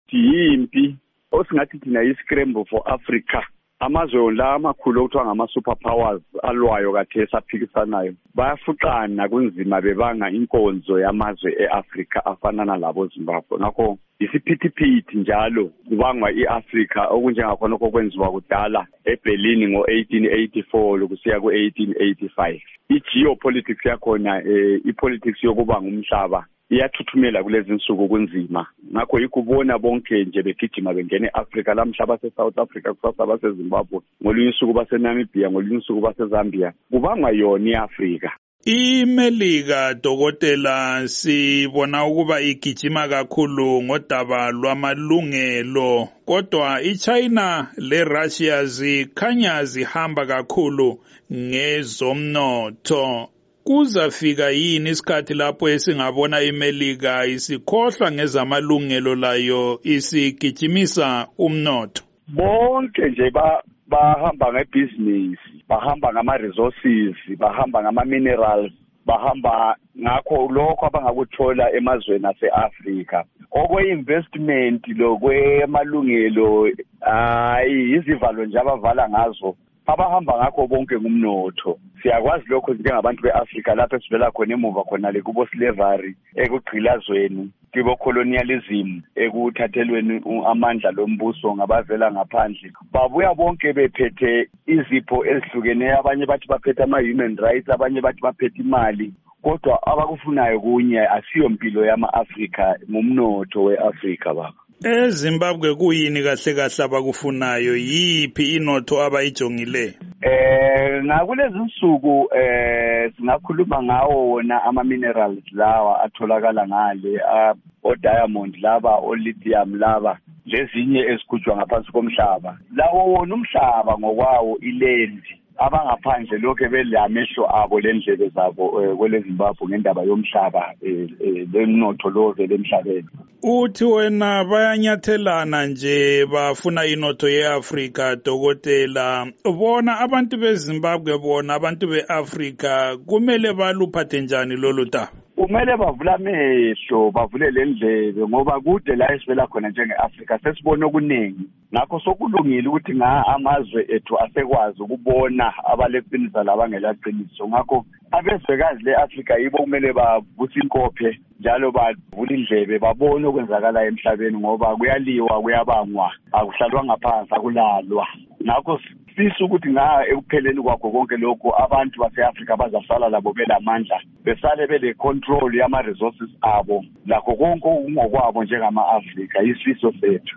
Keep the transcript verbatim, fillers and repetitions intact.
yimpi osingathi thina yi-scramble for Africa. Amazwe la amakhulu okuthiwa ngama-superpowers alwayo kathe esaphikisanayo bayafuqana kunzima bebanga inkonzo yamazwe e-Africa afana nalabo Zimbabwe. Ngakho isiphithiphithi njalo kubangwa i-Africa okunjengakhona okwenziwa kudala eBerlin ngo-eighteen eighty-four lokusiya ku-eighteen eighty-five. I-geopolitics yakhona eh, i-politics yokuba ngumhlaba iyathuthumela kulezi nsuku kunzima. Ngakho ikubona bonke nje begijima bengene eAfrica, lamhlaba se-South Africa, kusasa base-Zimbabwe, ngolunye usuku base-Namibia, ngolunye usuku base-Zambia, kubangwa yona i-Africa. IMelika dokotela sibona ukuba igijima kakhulu ngodaba lwamalungelo, kodwa iChina leRussia zikhanya zihamba kakhulu ngezomnotho. Kuzafika yini isikhathi lapho esingabona iMelika isikhohlwa ngezamalungelo layo isigijimisa umnotho? Bonke nje ba bahamba ngebusiness, bahamba ngama-resources, bahamba ngama-minerals, bahamba ngakho lokho abangakuthola emazweni ase-Afrika. Okwe-investment lokwemalungelo hayi izivalo nje abavala ngazo abahamba ngakho bonke ngumnotho. Siyakwazi lokho njengabantu beAfrica lapho esivela khona emuva khona le kubo slavery, ekugqilazweni, kibo colonialism, ekuthathelweni amandla lombuso ngabavela ngaphandle. Babuya bonke bephethe izipho ezihlukeneyo, abanye bathi baphethe ama-human rights, abanye bathi baphethe imali. Kodwa abakufunayo kunye asiyo mpilo yama-Afrika, ngumnotho we-Afrika baba. EZimbabwe kuyini kahle kahle abakufunayo, yiphi inotho abayijongile? Eh ngakulezi nsuku eh singakhuluma ngawo wona ama minerals lawa atholakala ngale, o diamond laba, o lithium laba, lezinye ezikhujwa ngaphansi komhlaba. Lawo wona umhlaba ngokwawo ilendi abangaphandle lokho belamehlo abo lendlebe zabo kwele Zimbabwe ngendaba yomhlaba lemnotho lo lemhlabeni. Uthi wena bayanyathelana nje bafuna inotho yeAfrica dokotela, bona abantu beZimbabwe bona abantu beAfrica kumele baluphathe njani lolu daba? Kumele bavula amehlo, bavule lendlebe ngoba kude la esivela khona njenge-Africa sesibona okuningi. Ngakho sokulungile ukuthi nga amazwe ethu asekwazi ukubona abaleqiniso labangelaqiniso. Ngakho abezwekazi le-Africa yibo kumele bavusa inkophe njalo bavula indlebe babone okwenzakala emhlabeni ngoba kuyaliwa, kuyabangwa, akuhlalwa ngaphansi, akulalwa. Ngakho sifisa ukuthi nga ekupheleni kwakho konke lokho abantu base-Africa bazasala labo belamandla, besale bele control yama resources abo, lakho konke ngokwabo njengama-Africa, isifiso sethu.